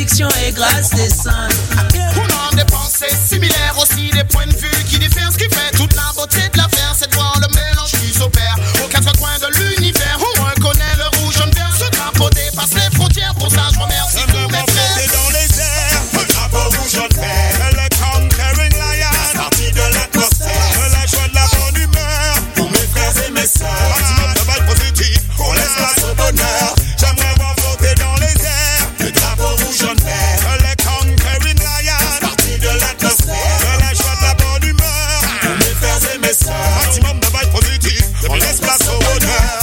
convictions et grâce des saints. On a des pensées similaires, aussi des points de vue qui diffèrent. Ce qui fait toute la beauté de l'affaire, c'est de voir le mélange qui s'opère. Aux quatre coins de l'univers, on reconnaît le rouge, jaune, vert. Ce drapeau dépasse les frontières, pour ça je remercie tous mes frères. Dans les airs, le drapeau rouge, jaune, vert. Le conquering lion, parti de l'atmosphère. La joie de la bonne humeur, pour mes frères et mes sœurs. Maximum de balles positives, on laisse place au bonheur. J'aimerais voir flotter dans les airs, le drapeau rouge, jaune, vert. Le conquering lion, parti de l'atmosphère. La joie de la bonne humeur, pour mes frères et mes sœurs. Maximum de balles positives, on laisse place au bonheur.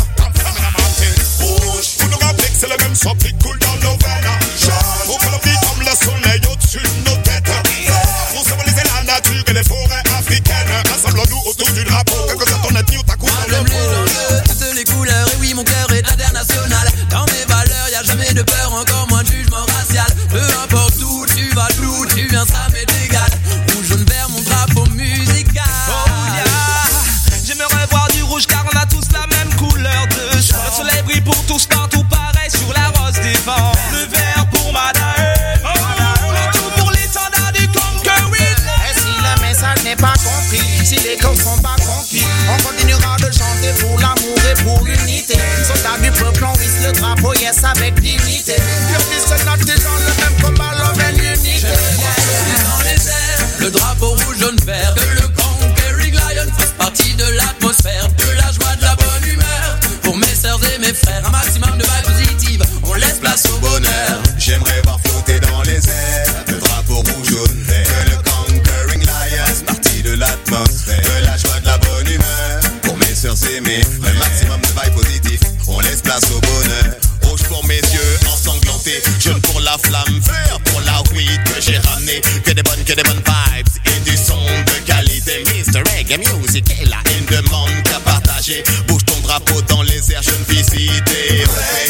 Rouge, vous nous rappelez que c'est le même sang qui coule dans nos veines. Jaune, pour que l'on vit comme le soleil au-dessus de nos têtes. Pour symboliser la nature et les forêts africaines. Rassemblons-nous autour du drapeau, quel que soit ton ethnie ou ta couleur de peau. Toutes les couleurs, et oui mon cœur est international. Dans mes valeurs, y'a jamais de peur, encore moins de jugement racial. Peu importe où tu vas, d'où tu viens, ça m'est égal. Rouge, jaune, vert, mon drapeau musical. Oh yeah, j'aimerais voir du rouge car on a tous la même couleur de cheveux. Le soleil brille pour tous, partout pareil sur la rose des vents. Le vert pour Madae, le tout pour l'étendard du conquering. Et si le message n'est pas compris, si les causes sont pas conquis, on continuera de chanter pour l'amour et pour l'unité. Soldats du peuple, on hisse le drapeau, yes, avec dignité. Purpose, notre gens, le même combat, love and unity. Dans les airs, le drapeau rouge, jaune, vert. Que le conquering lion fasse partie de l'atmosphère. De la joie, de la bonne humeur. Pour mes sœurs et mes frères, un maximum de vibes positives. On laisse place au bonheur. J'aimerais voir flotter dans les airs le drapeau rouge, jaune, vert. Que le conquering lion, parti de l'atmosphère. De la joie, de la bonne humeur. Pour mes sœurs et mes frères, un maximum de vibes positifs. On laisse place au bonheur. Rouge pour mes yeux ensanglantés, jaune pour la flamme, vert pour la weed que j'ai ramené. Que des bonnes vibes et du son de qualité. Mr. Reggae Music est là, il ne demande qu'à partager. Bouge ton drapeau dans les airs, jeune visité.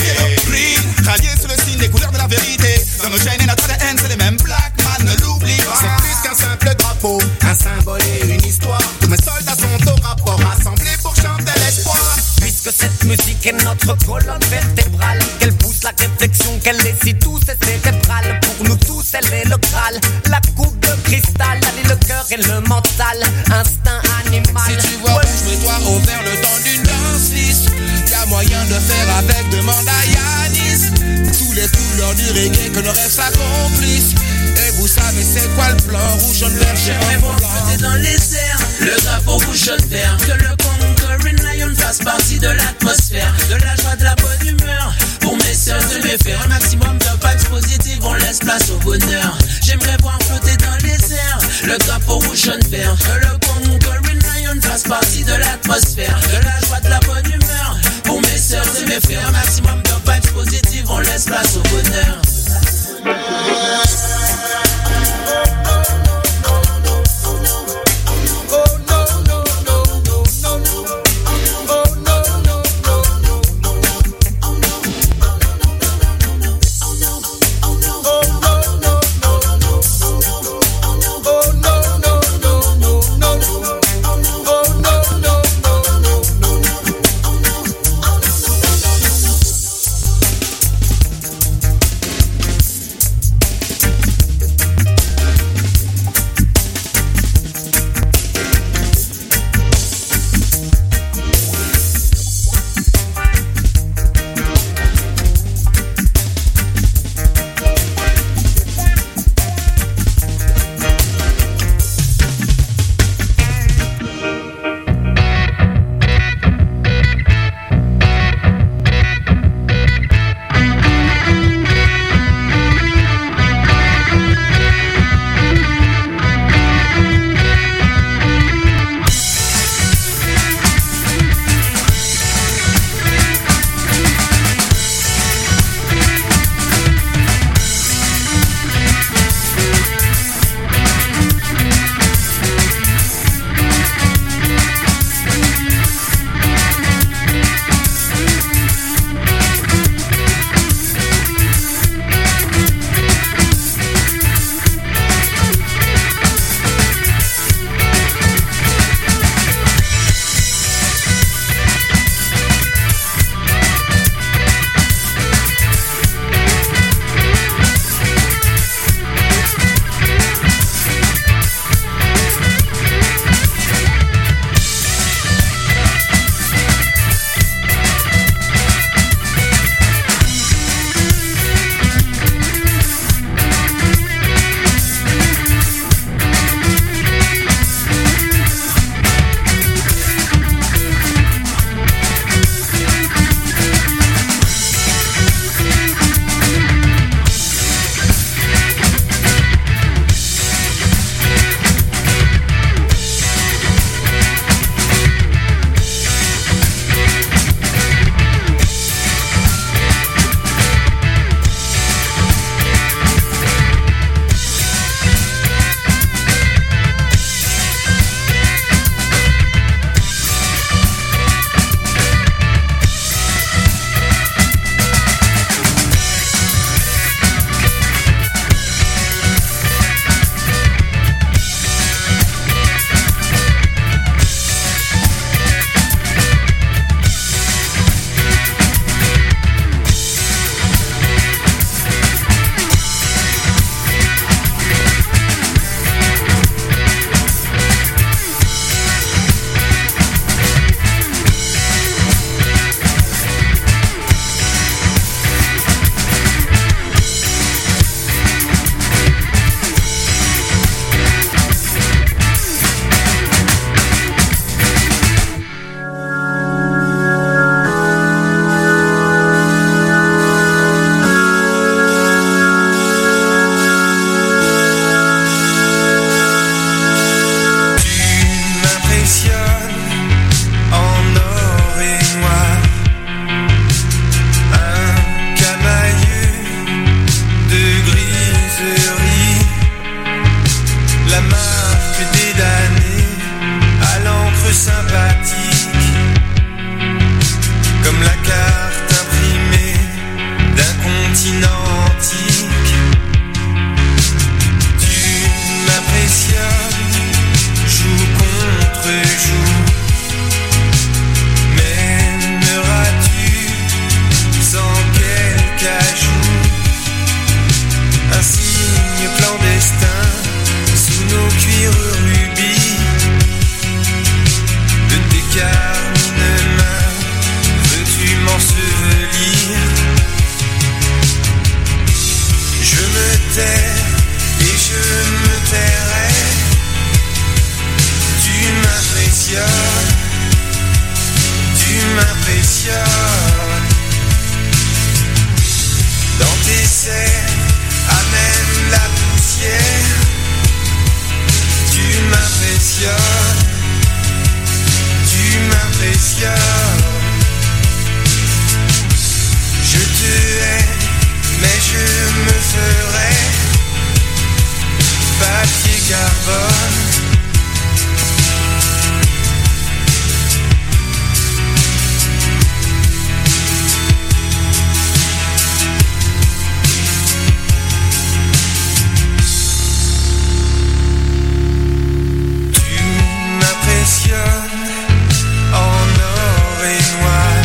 Rallié sous le signe des couleurs de la vérité. Dans nos chaînes et notre ADN, c'est les mêmes black man, ne l'oublie pas. C'est plus qu'un simple drapeau, un symbole et une histoire. Tous mes soldats sont au rapport, rassemblés pour chanter l'espoir. Puisque cette musique est notre colonne vertébrale, qu'elle pousse la réflexion, qu'elle est si douce et cérébrale. Pour nous tous, elle est le Graal. La coupe de cristal, allie le cœur et le mental. Instinct animal. Si tu vois rouge, mets-toi au vert le temps d'une danse lisse. Y'a moyen de faire avec, demande à Yanis. Tous les couleurs du reggae, que nos rêves s'accomplissent. Et vous savez c'est quoi le plan, rouge, jaune, vert, J'aimerais voir flotter dans les airs, le drapeau rouge, jaune, vert. Que le conquering lion fasse partie de l'atmosphère. De la joie, de la bonne humeur. Pour mes sœurs et mes frères, un maximum de vibes positives, on laisse place au bonheur. J'aimerais voir flotter dans les airs, le drapeau rouge, jaune, vert. Que le conquering lion fasse partie de l'atmosphère. De la joie, de la bonne humeur. Pour mes sœurs et mes frères, un maximum de vibes positives, on laisse place au bonheur. m'impressionnes. Dans tes serres, amène la poussière. Tu m'impressionnes, tu m'impressionnes. Je te hais, mais je me ferai papier carbone. En or et noir,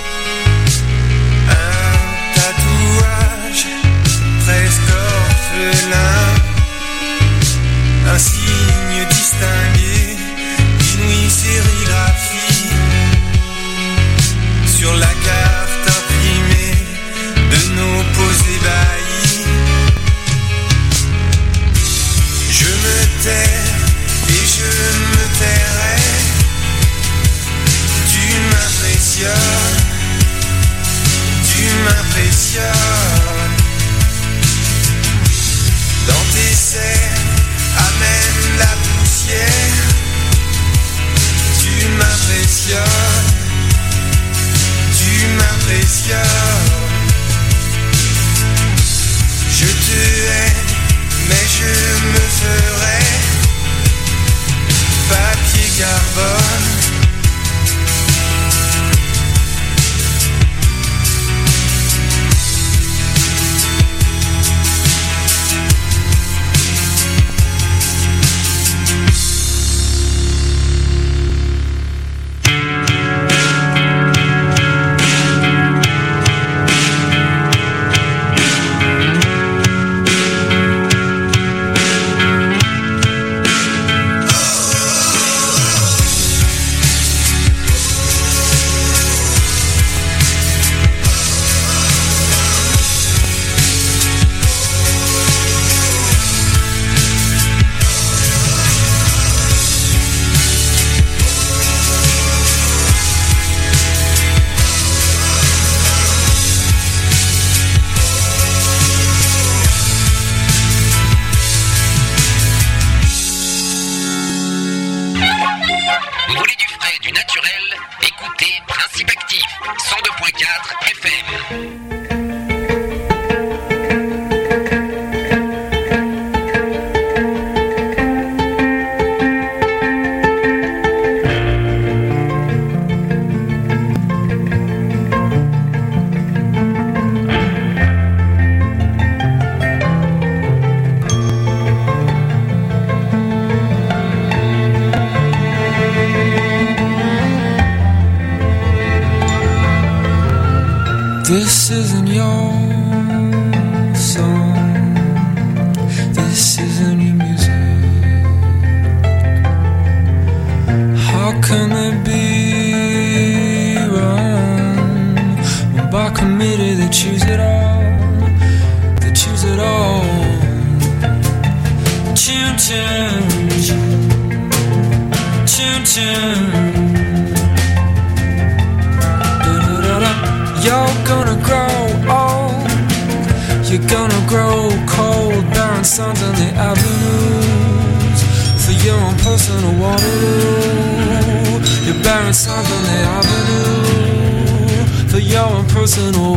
un tatouage presque orphelin, un signe distingué, inouïe sérigraphie sur la carte imprimée de nos poses ébahies. Je me tais et je me tairai. Tu m'impressionnes, tu m'impressionnes. Dans tes serres, amène la poussière. Tu m'impressionnes, tu m'impressionnes. Je te hais, mais je me ferai papier carbone. This isn't your song, this isn't your music. How can they be wrong when by committee they choose it all, they choose it all. Chim chim, chim chim. You're gonna grow old, you're gonna grow cold, bearing signs on the avenues for your own personal Waterloo. You're bearing signs on the avenue for your own personal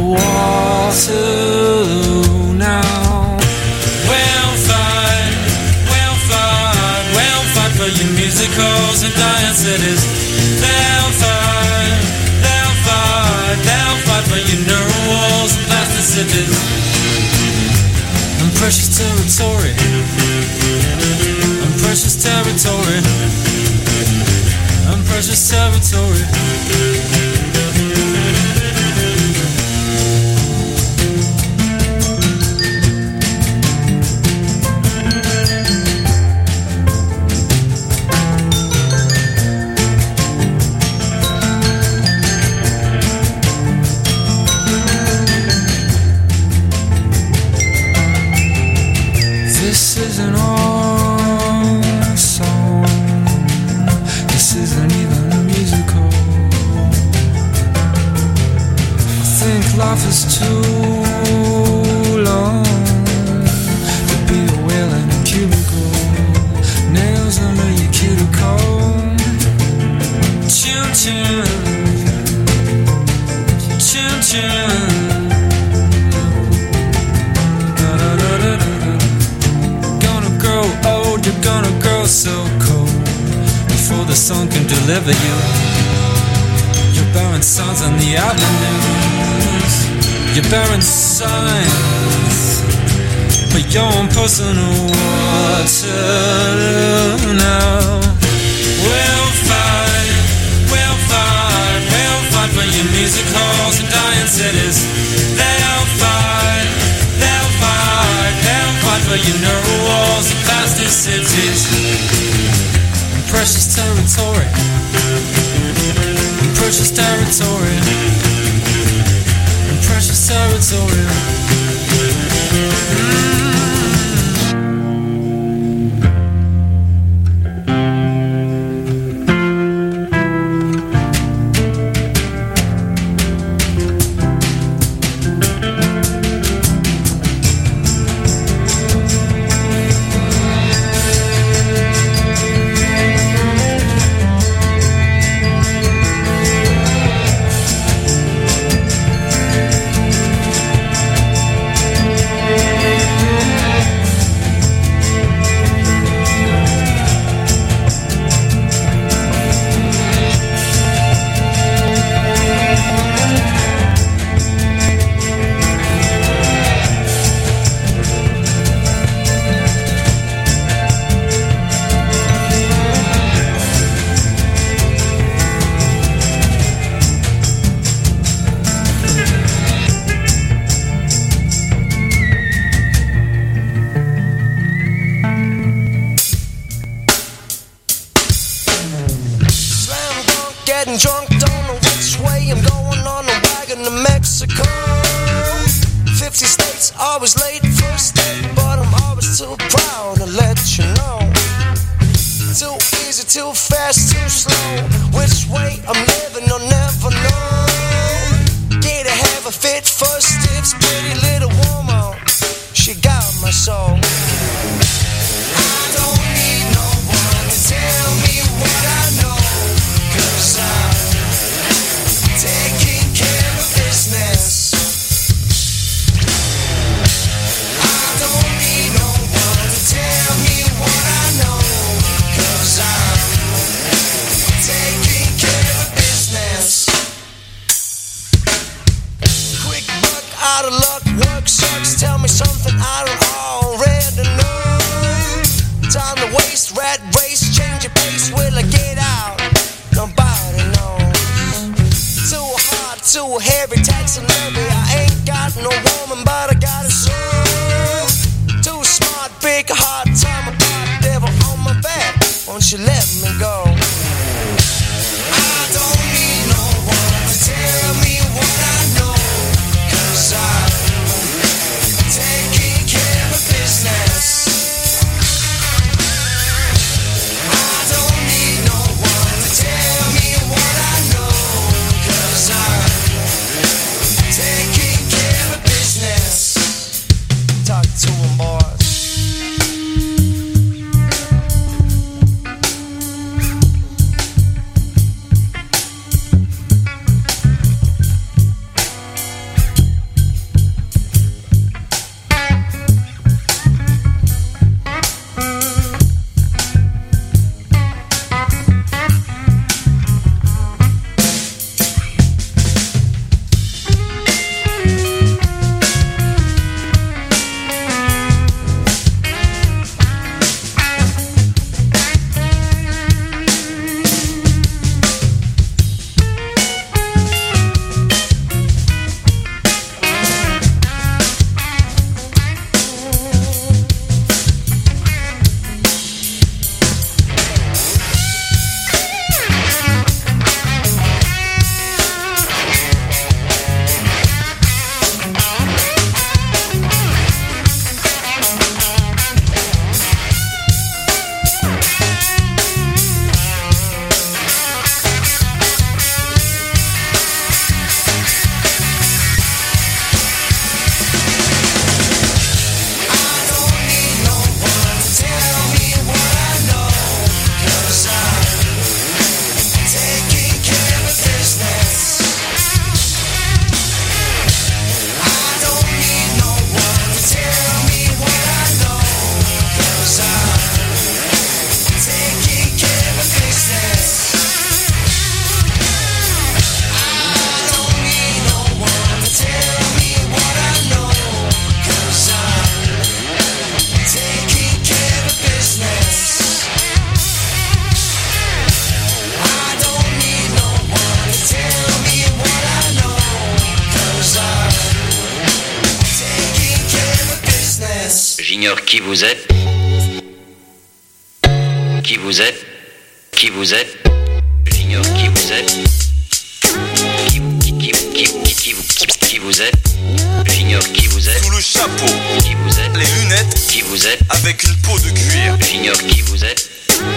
Waterloo now. We'll fight for your musicals and giant cities. They'll fight for your neural walls and plasticities and precious territory, and precious territory, and precious territory. This isn't our song, this isn't even life is too long to be a whale in a cubicle, nails under your cuticle. Chin chin, chin chin. Gonna grow old, you're gonna grow so cold before the sun can deliver you. You're bearing signs on the avenues, you're bearing signs, but your own personal Waterloo now. We'll fight, we'll fight, we'll fight for your music halls and dying cities. They'll fight, they'll fight, they'll fight for your neural walls and plastic cities. Precious territory, precious territory, precious territory. Drunk, don't know which way I'm going on a wagon to Mexico. 50 states, always late first date, but I'm always too proud to let you know. Too easy, too fast, too slow. Which way I'm living, I'll never know. Get to have a fit first tips, pretty little woman. She got my soul. I don't need no one to tell me what I know, 'cause I'm taking care of business. I don't need no one to tell me what I know, 'cause I'm taking care of business. Quick buck, out of luck, work sucks. Tell me something I don't already know. Time to waste, rat race, change your pace. Will I get out? Nobody knows. Too hard, too heavy, taxing heavy. I ain't got no woman, but I got a soul. Too smart, big heart, time apart, devil on my back. Won't you let me go? I don't need no one to tell me what I know, 'cause I'm taking care of business. I don't need no one to tell me what I know, 'cause I'm taking care of business. Talk to 'em, boys. J'ignore qui vous êtes. Qui vous êtes? Qui vous êtes? J'ignore qui vous êtes. Qui vous êtes? J'ignore qui vous êtes. Sous le chapeau. Qui vous êtes? Les lunettes. Qui vous êtes? Avec une peau de cuir. J'ignore qui vous êtes.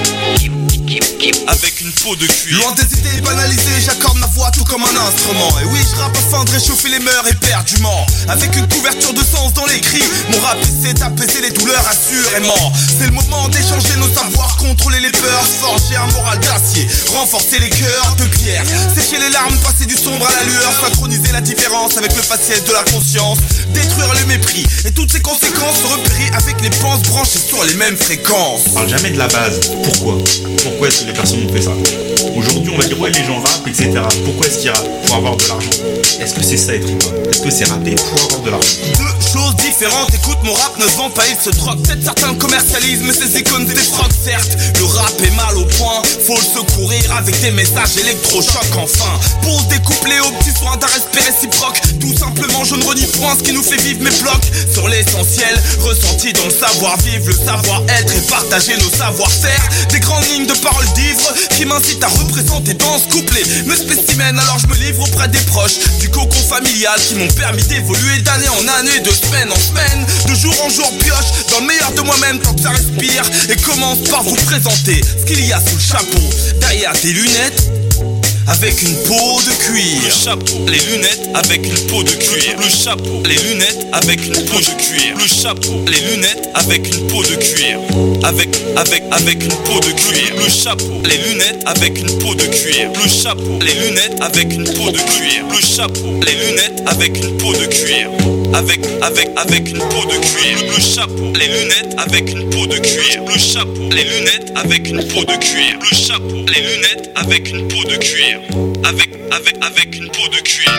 Avec une peau de cuir. Loin des idées banalisées, j'accorde ma voix tout comme un instrument. Et oui, je rappe afin de réchauffer les mœurs éperdument. Avec une couverture de sens dans les cris, mon rap essaie d'apaiser les douleurs assurément. C'est le moment d'échanger nos savoirs, contrôler les peurs, forger un moral d'acier, renforcer les cœurs de pierre, sécher les larmes, passer du sombre à la lueur, synchroniser la différence avec le faciès de la conscience, détruire le mépris et toutes ses conséquences, se repérer avec les penses branchées sur les mêmes fréquences. On parle jamais de la base. Pourquoi est-ce que les personnes ont fait ça? Aujourd'hui, on va dire ouais, les gens rappent, etc. Pourquoi est-ce qu'ils rappent? Pour avoir de l'argent. Est-ce que c'est ça être hip-hop? Est-ce que c'est rapper pour avoir de l'argent? Deux choses différentes, écoute, mon rap ne se vend pas, il se drogue. Peut-être certains commercialisent, mais ces icônes défroquent, certes. Le rap est mal au point, faut le secourir avec des messages électrochocs enfin. Pour se découpler aux petits soins d'un respect réciproque. Tout simplement, je ne renie point ce qui nous fait vivre mes blocs. Sur l'essentiel, ressenti dans le savoir-vivre, le savoir-être et partager nos savoir-faire. Des grandes lignes de paroles d'ivre qui m'incitent à représenter dans ce couplet mes spécimens, alors je me livre auprès des proches du cocon familial qui m'ont permis d'évoluer d'année en année, de semaine en semaine, de jour en jour pioche dans le meilleur de moi-même tant que ça respire. Et commence par vous présenter ce qu'il y a sous le chapeau, derrière tes lunettes avec une peau de cuir. Le chapeau, les lunettes avec une peau de cuir. Le chapeau, les lunettes avec une peau de cuir. Le chapeau, les lunettes avec une peau de cuir. Avec une peau de cuir. Le chapeau, les lunettes avec une peau de cuir. Le chapeau, les lunettes avec une peau de cuir. Le chapeau, les lunettes avec une peau de cuir. Avec une peau de cuir. Le chapeau, les lunettes avec une peau de cuir. Le chapeau, les lunettes avec une peau de cuir. Le chapeau, les lunettes avec une peau de cuir. Avec une peau de cuir.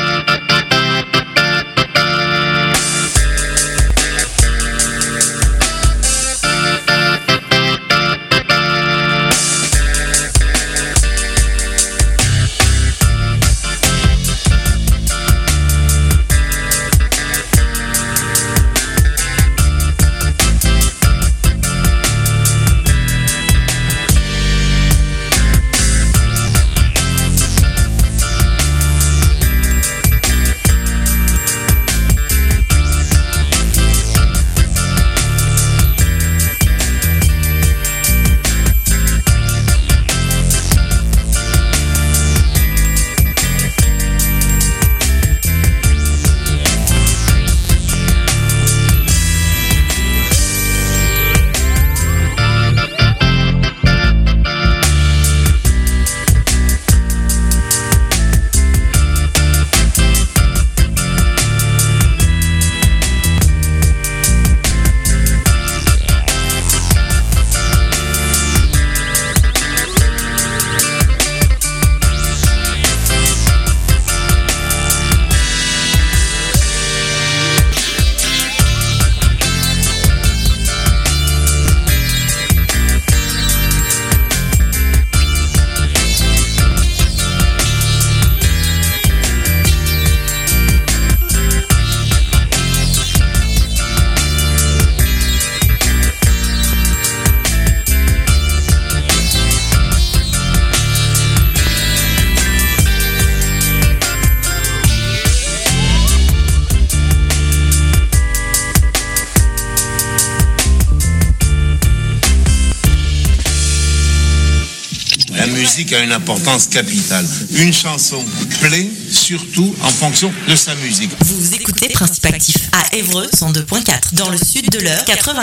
A une importance capitale. Une chanson plaît surtout en fonction de sa musique. Vous écoutez Principe Actif à Évreux 102.4, dans le sud de l'heure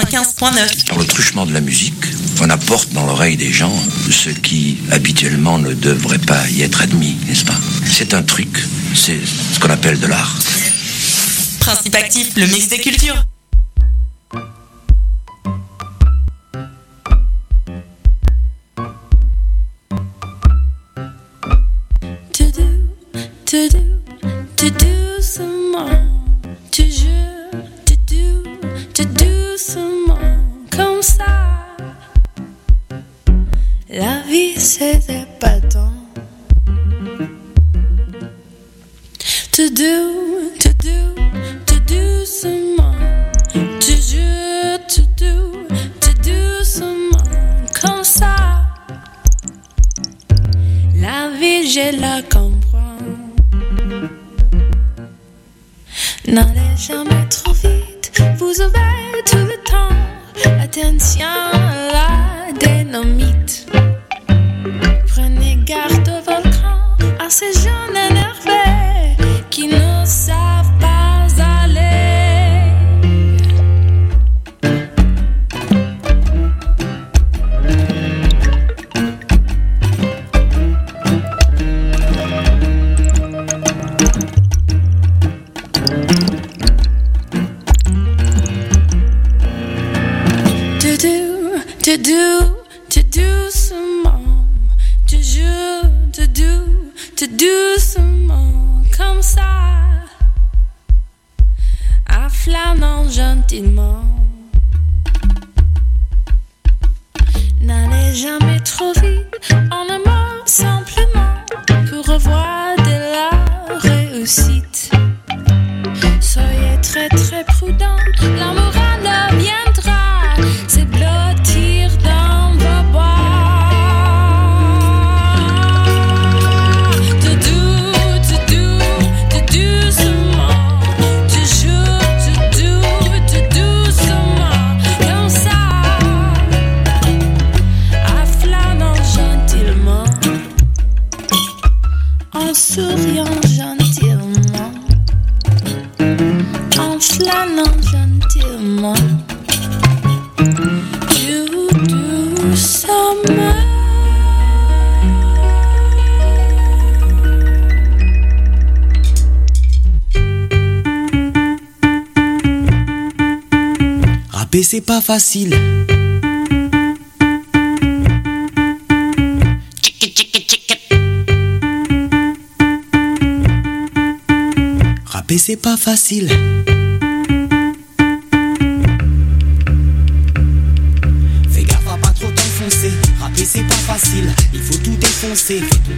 95.9. Par le truchement de la musique, on apporte dans l'oreille des gens ce qui habituellement ne devrait pas y être admis, n'est-ce pas? C'est un truc, c'est ce qu'on appelle de l'art. Principe Actif, le mix des cultures. To do some more, toujours, to do some more, comme ça. La vie c'est épatant. To do some more, toujours, to do. vie, je la comprends. N'allez jamais trop vite, vous avez tout le temps. Attention à la dynamite. Prenez garde au volcan, à ces jeunes énervés qui ne savent pas aller. Te doucement, toujours te doucement, comme ça, à flânant gentiment. N'allez jamais trop vite, en un mot simplement, pour revoir de la réussite. Soyez très très prudent, la morale viendra, c'est blottir dans vos bois. Te doucement, toujours te doucement, comme ça, à flânant gentiment, en souriant gentiment, en flânant gentiment, tout doucement. Rapper c'est pas facile. Rapper c'est pas facile. Fais gaffe à pas trop t'enfoncer. Rapper c'est pas facile. Il faut tout défoncer.